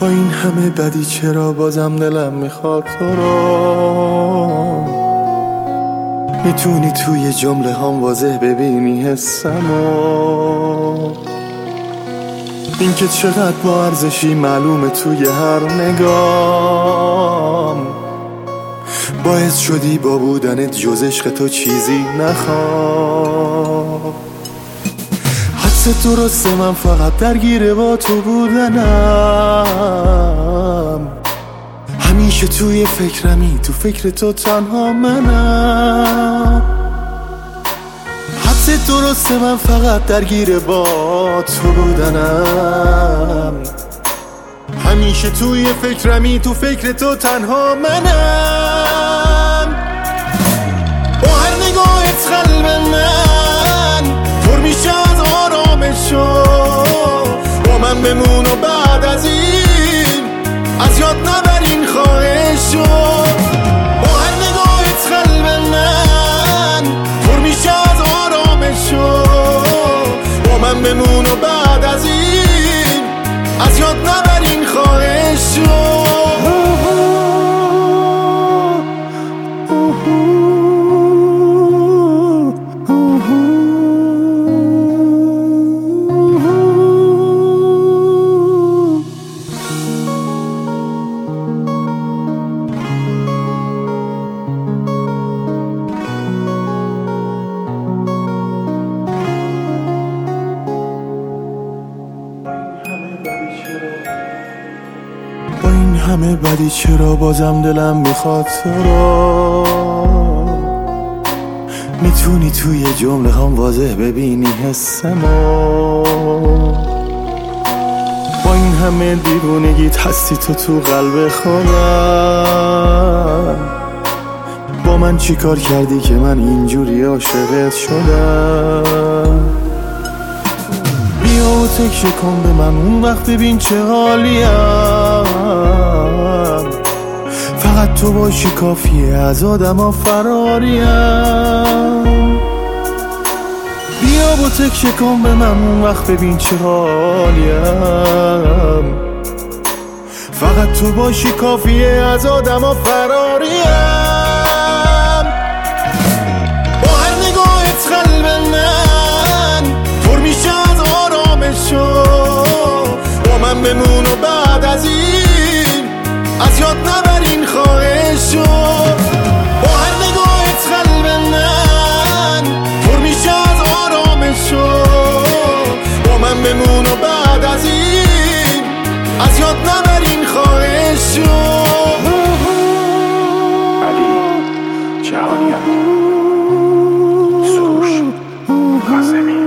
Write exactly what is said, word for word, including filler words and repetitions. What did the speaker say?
با این همه بدی چرا بازم دلم میخواد تو رو؟ میتونی توی جمله هم واضح ببینی حسمو، این که چقدر با ارزشی معلومه توی هر نگام. باعث شدی با بودنت جز عشق تو چیزی نخوام. حدس درسته من فقط درگیره با تو بودنم، همیشه توی فکرمی، تو فکر تو تنها منم. حدس درسته من فقط درگیره با تو بودنم، همیشه توی فکرمی، تو فکر تو تنها منم. با هر نگاهت قلب من پر میشه از آرامشو، با من بمون و بعد از این از یاد نبرین خواهشو. با هر نگاهت قلب من پر میشه از آرامشو، با من بمون و بعد از این از یاد نبرین خواهشو. با این همه بدی چرا بازم دلم میخواد تو رو؟ میتونی توی جمله هم واضح ببینی حسمو، با این همه دیوونگیت هستی تو تو قلب خودم. با من چی کار کردی که من اینجوری عاشقت شدم؟ بیا و تکیه کن به من اون وقت ببین چه حالیم، فقط تو باشی کافیه از آدم ها فراریم. بیا و تکیه کن به من اون وقت ببین چه حالیم، فقط تو باشی کافیه از آدم ها فراریم. با هر نگاهت قلب من پر میشه از آرامشو، با من بمون و بعد از این از یاد نبرین خواهشو. با هر نگاهت قلب من پر میشه از آرامشو، با من بمون و بعد از این از یاد نبرین خواهشو. علی جهانیان، سروش قاسمی.